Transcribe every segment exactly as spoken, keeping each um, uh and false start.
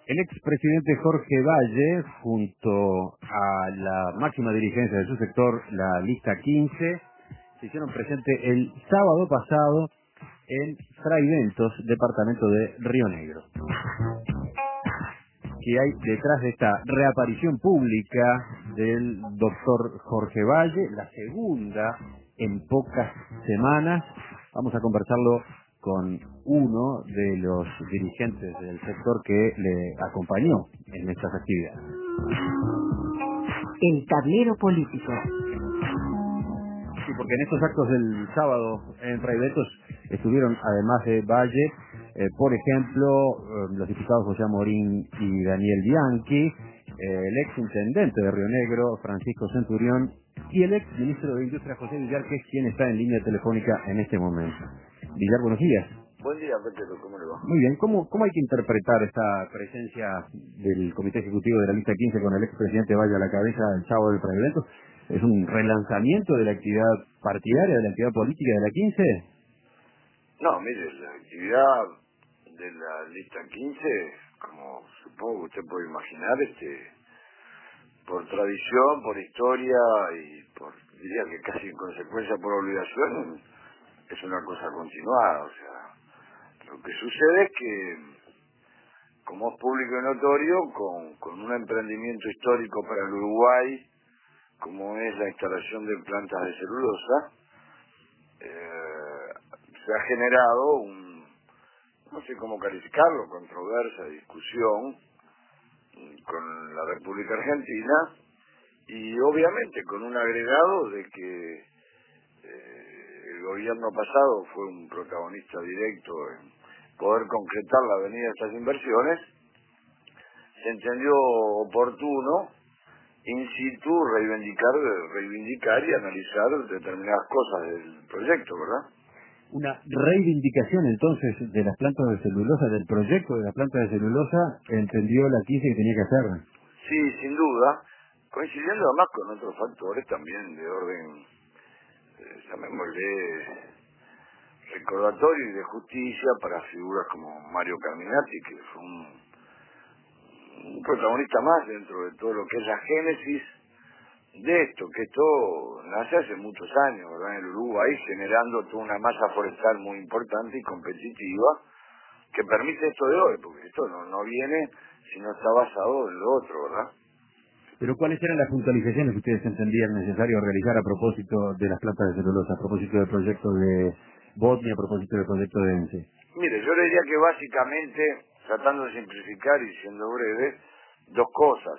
El expresidente Jorge Valle, junto a la máxima dirigencia de su sector, la lista quince, se hicieron presente el sábado pasado en Fraiventos, departamento de Río Negro. ¿Qué hay detrás de esta reaparición pública del doctor Jorge Valle? La segunda en pocas semanas. Vamos a conversarlo con uno de los dirigentes del sector que le acompañó en estas actividades. El tablero político. Sí, porque en estos actos del sábado en Fraiventos estuvieron, además de Valle, eh, por ejemplo, eh, los diputados José Amorín y Daniel Bianchi, eh, el ex intendente de Río Negro, Francisco Centurión, y el ex ministro de Industria, José Villar, que es quien está en línea telefónica en este momento. Villar, buenos días. Buen día, Petero, ¿cómo le va? Muy bien, ¿cómo, cómo hay que interpretar esta presencia del Comité Ejecutivo de la Lista quince con el expresidente Valle a la cabeza del sábado del Fraiventos? ¿Es un relanzamiento de la actividad partidaria, de la actividad política de la quince? No, mire, la actividad de la lista quince, como supongo que usted puede imaginar, este, por tradición, por historia y por, diría que casi en consecuencia por obligación, es una cosa continuada. O sea, lo que sucede es que, como es público y notorio, con, con un emprendimiento histórico para el Uruguay, como es la instalación de plantas de celulosa, eh, se ha generado un, no sé cómo calificarlo, controversia, discusión con la República Argentina, y obviamente con un agregado de que eh, el gobierno pasado fue un protagonista directo en poder concretar la venida de estas inversiones. Se entendió oportuno in situ reivindicar, reivindicar y analizar determinadas cosas del proyecto, ¿verdad? Una reivindicación entonces de las plantas de celulosa, del proyecto de las plantas de celulosa, entendió la quince que tenía que hacer. Sí, sin duda, coincidiendo además con otros factores también de orden, eh, llamémosle, recordatorio y de justicia para figuras como Mario Carminati, que fue un, un protagonista más dentro de todo lo que es la génesis de esto, que esto nace hace muchos años, ¿verdad?, en el Uruguay, generando toda una masa forestal muy importante y competitiva, que permite esto de hoy, porque esto no, no viene si no está basado en lo otro, ¿verdad? Pero ¿cuáles eran las puntualizaciones que ustedes entendían necesario realizar a propósito de las plantas de celulosa, a propósito del proyecto de Botnia, a propósito del proyecto de ENCE? Mire, yo le diría que básicamente, tratando de simplificar y siendo breve, dos cosas.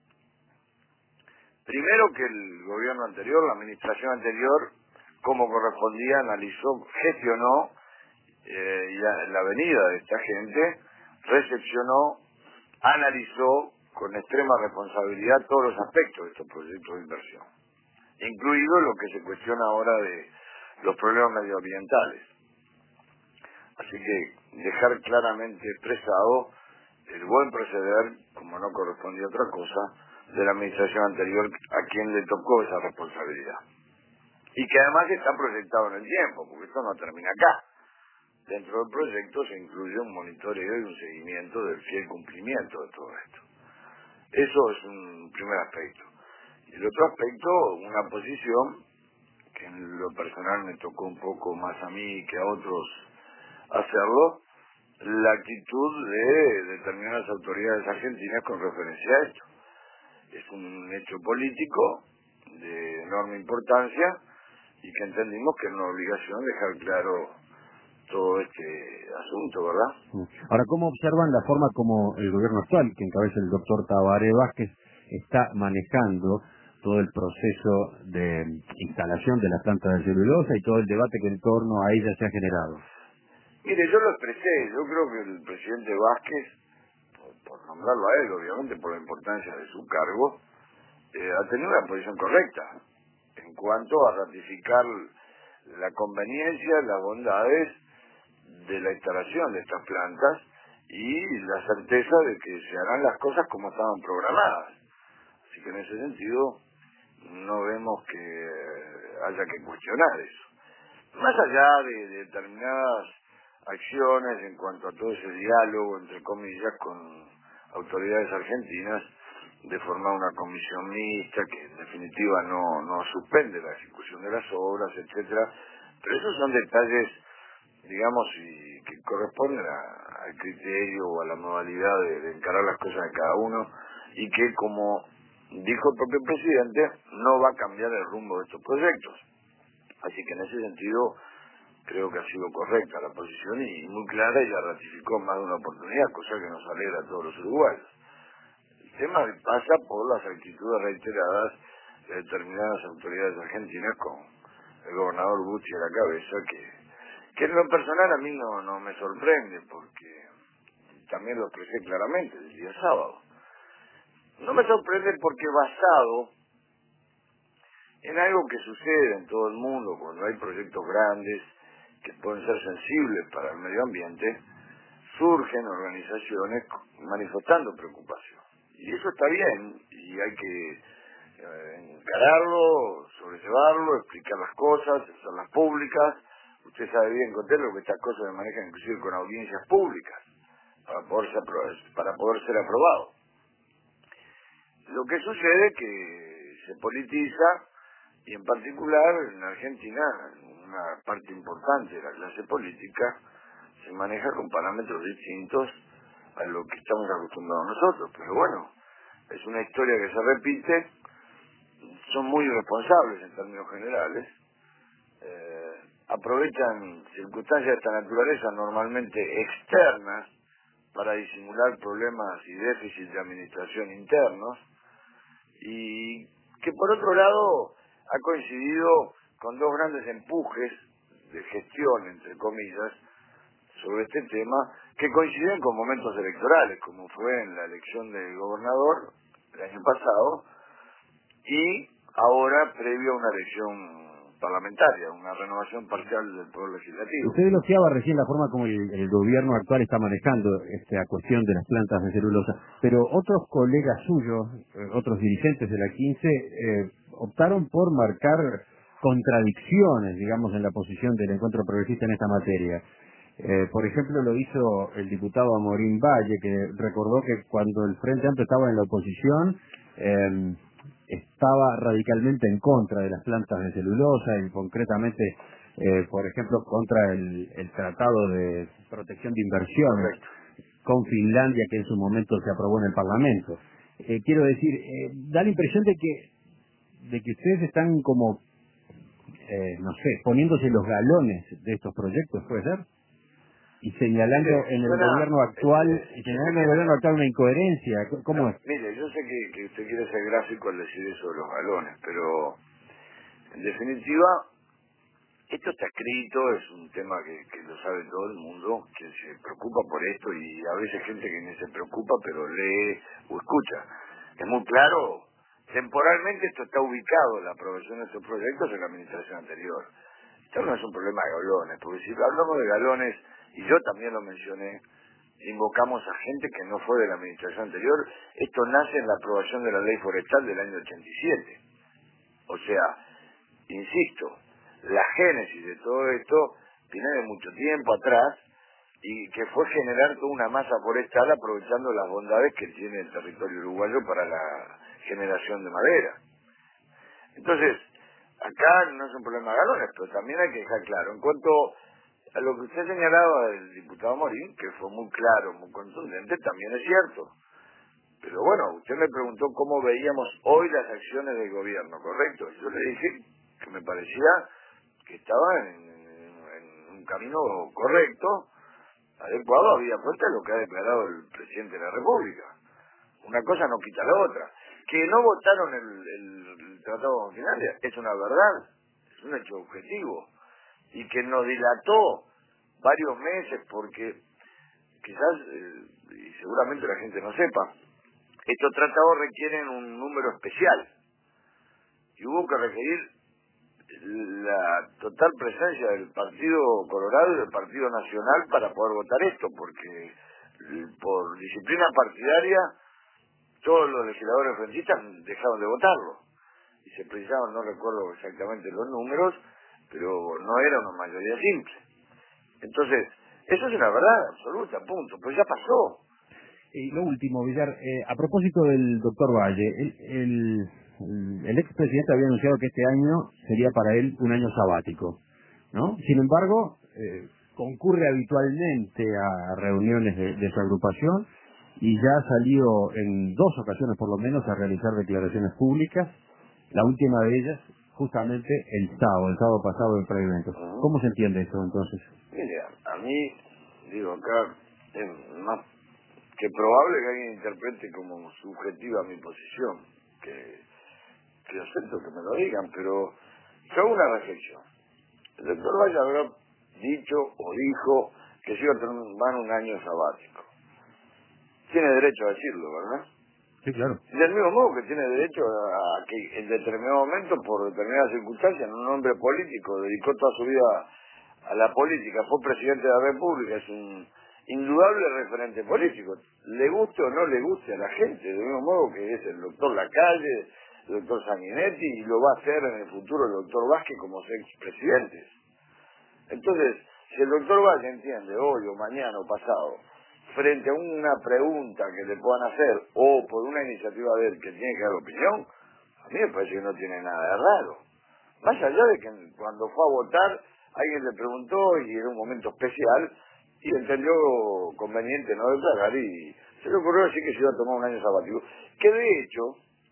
Primero, que el gobierno anterior, la administración anterior, como correspondía, analizó, gestionó eh, y la, la venida de esta gente, recepcionó, analizó con extrema responsabilidad todos los aspectos de estos proyectos de inversión, incluido lo que se cuestiona ahora de los problemas medioambientales. Así que dejar claramente expresado el buen proceder, como no correspondía a otra cosa, de la administración anterior a quien le tocó esa responsabilidad. Y que además está proyectado en el tiempo, porque esto no termina acá. Dentro del proyecto se incluye un monitoreo y un seguimiento del fiel cumplimiento de todo esto. Eso es un primer aspecto. Y el otro aspecto, una posición que en lo personal me tocó un poco más a mí que a otros hacerlo, la actitud de determinadas autoridades argentinas con referencia a esto. Es un hecho político de enorme importancia y que entendimos que es una obligación dejar claro todo este asunto, ¿verdad? Ahora, ¿cómo observan la forma como el gobierno actual, que encabeza el doctor Tabaré Vázquez, está manejando todo el proceso de instalación de las plantas de celulosa y todo el debate que en torno a ella se ha generado? Mire, yo lo expresé, yo creo que el presidente Vázquez, por, por nombrarlo a él, obviamente por la importancia de su cargo, eh, ha tenido una posición correcta en cuanto a ratificar la conveniencia, las bondades de la instalación de estas plantas y la certeza de que se harán las cosas como estaban programadas. Así que en ese sentido no vemos que haya que cuestionar eso. Más allá de, de determinadas acciones en cuanto a todo ese diálogo, entre comillas, con autoridades argentinas de formar una comisión mixta que en definitiva no, no suspende la ejecución de las obras, etcétera. Pero esos son detalles, digamos, y que corresponden a- al criterio o a la modalidad de, de encarar las cosas de cada uno, y que, como dijo el propio presidente, no va a cambiar el rumbo de estos proyectos. Así que en ese sentido creo que ha sido correcta la posición y muy clara, y la ratificó en más de una oportunidad, cosa que nos alegra a todos los uruguayos. El tema pasa por las actitudes reiteradas de determinadas autoridades argentinas, con el gobernador Bucci a la cabeza, que, que en lo personal a mí no, no me sorprende, porque también lo expresé claramente el día sábado. No me sorprende porque, basado en algo que sucede en todo el mundo cuando hay proyectos grandes que pueden ser sensibles para el medio ambiente, surgen organizaciones manifestando preocupación. Y eso está bien, y hay que eh, encararlo, sobrellevarlo, explicar las cosas, hacerlas públicas. Usted sabe bien, Cotelo, que estas cosas se manejan inclusive con audiencias públicas para poder ser, apro- para poder ser aprobado. Lo que sucede es que se politiza, y en particular en Argentina una parte importante de la clase política se maneja con parámetros distintos a lo que estamos acostumbrados nosotros. Pero bueno, es una historia que se repite, son muy irresponsables en términos generales, eh, aprovechan circunstancias de esta naturaleza, normalmente externas, para disimular problemas y déficits de administración internos, y que por otro lado ha coincidido con dos grandes empujes de gestión, entre comillas, sobre este tema, que coinciden con momentos electorales, como fue en la elección del gobernador el año pasado, y ahora previo a una elección parlamentaria, una renovación parcial del Poder Legislativo. Usted elogiaba recién la forma como el, el gobierno actual está manejando esta cuestión de las plantas de celulosa, pero otros colegas suyos, eh, otros dirigentes de la quince, eh, optaron por marcar contradicciones, digamos, en la posición del Encuentro Progresista en esta materia. Eh, por ejemplo, lo hizo el diputado Amorín Valle, que recordó que cuando el Frente Amplio estaba en la oposición, eh, estaba radicalmente en contra de las plantas de celulosa, y concretamente, eh, por ejemplo, contra el, el Tratado de Protección de Inversiones. Correcto. Con Finlandia, que en su momento se aprobó en el Parlamento. Eh, quiero decir, eh, da la impresión de que, de que ustedes están como, eh, no sé, poniéndose los galones de estos proyectos, ¿puede ser? Y señalando Mire, en el suena, gobierno actual, este, y señalando en el gobierno actual una incoherencia. ¿Cómo no, es? mire, yo sé que, que usted quiere ser gráfico al decir eso de los galones, pero en definitiva, esto está escrito, es un tema que, que lo sabe todo el mundo, que se preocupa por esto, y a veces gente que ni se preocupa pero lee o escucha. Es muy claro, temporalmente esto está ubicado, la aprobación de estos proyectos, en la administración anterior. Esto no es un problema de galones, porque si hablamos de galones, y yo también lo mencioné, invocamos a gente que no fue de la administración anterior, esto nace en la aprobación de la ley forestal del año ochenta y siete. O sea, insisto, la génesis de todo esto viene de mucho tiempo atrás, y que fue generar toda una masa forestal aprovechando las bondades que tiene el territorio uruguayo para la generación de madera. Entonces, acá no es un problema de galones, pero también hay que dejar claro, en cuanto a lo que usted señalaba del diputado Morín, que fue muy claro, muy contundente, también es cierto. Pero bueno, usted me preguntó cómo veíamos hoy las acciones del gobierno, ¿correcto? Yo le dije que me parecía que estaba en, en un camino correcto, adecuado, había cuenta de lo que ha declarado el presidente de la República. Una cosa no quita la otra. Que no votaron el, el, el tratado con Finlandia es una verdad, es un hecho objetivo, y que nos dilató varios meses porque quizás, eh, y seguramente la gente no sepa, estos tratados requieren un número especial, y hubo que requerir la total presencia del Partido Colorado y del Partido Nacional para poder votar esto, porque eh, por disciplina partidaria todos los legisladores frentistas dejaron de votarlo, y se precisaban, no recuerdo exactamente los números, pero no era una mayoría simple. Entonces, eso es una verdad absoluta, punto, pues ya pasó. Y lo último, Villar, eh, a propósito del doctor Valle, el, el, el expresidente había anunciado que este año sería para él un año sabático, ¿no? Sin embargo, eh, concurre habitualmente a reuniones de, de su agrupación y ya ha salido en dos ocasiones por lo menos a realizar declaraciones públicas, la última de ellas justamente el sábado, el sábado pasado en Preventos. Uh-huh. ¿Cómo se entiende eso entonces? Mire, a mí, digo, acá es más que probable que alguien interprete como subjetiva mi posición, que, que acepto que me lo digan, pero yo hago una reflexión. El doctor Valle habrá dicho o dijo que se iba a tomar un año sabático. Tiene derecho a decirlo, ¿verdad? Sí, claro. Del mismo modo que tiene derecho a que en determinado momento, por determinadas circunstancias, un hombre político dedicó toda su vida a la política, fue presidente de la República, es un indudable referente político, le guste o no le guste a la gente, del mismo modo que es el doctor Lacalle, el doctor Sanguinetti, y lo va a hacer en el futuro el doctor Vázquez como expresidentes. Entonces, si el doctor Valle entiende hoy o mañana o pasado, frente a una pregunta que le puedan hacer o por una iniciativa de él que tiene que dar opinión, a mí me parece que no tiene nada de raro. Más allá de que cuando fue a votar, alguien le preguntó y era un momento especial y entendió conveniente no declarar y se le ocurrió decir que se iba a tomar un año sabático, que de hecho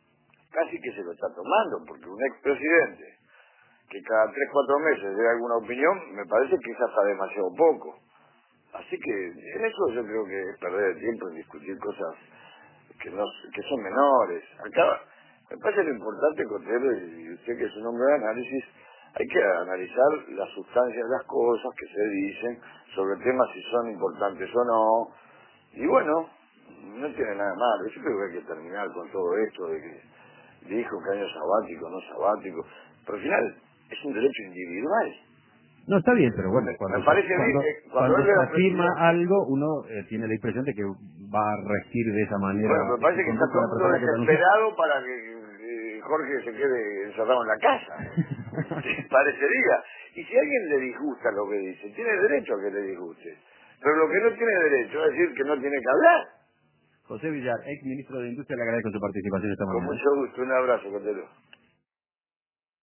casi que se lo está tomando, porque un expresidente que cada tres, cuatro meses dé alguna opinión, me parece que es hasta demasiado poco. Así que en eso yo creo que es perder el tiempo en discutir cosas que no que son menores. Acá me parece lo importante, Cotelo, y usted que es un hombre de análisis, hay que analizar la sustancia de las cosas que se dicen sobre temas si son importantes o no. Y bueno, no tiene nada malo. Yo creo que hay que terminar con todo esto de que dijo que año sabático, no sabático. Pero al final es un derecho individual. No, está bien, pero bueno, Me, cuando me se, parece cuando, bien, eh, cuando cuando él se era afirma presidente. algo, uno eh, tiene la impresión de que va a regir de esa manera Bueno, me su parece que está conducta todo la el mundo persona que lo anunció. desesperado para que eh, Jorge se quede encerrado en la casa. Parecería. Y si a alguien le disgusta lo que dice, tiene derecho a que le disguste. Pero lo que no tiene derecho es decir que no tiene que hablar. José Villar, ex ministro de Industria, le agradezco su participación esta Con mañana. mucho gusto. Un abrazo, Cotelo.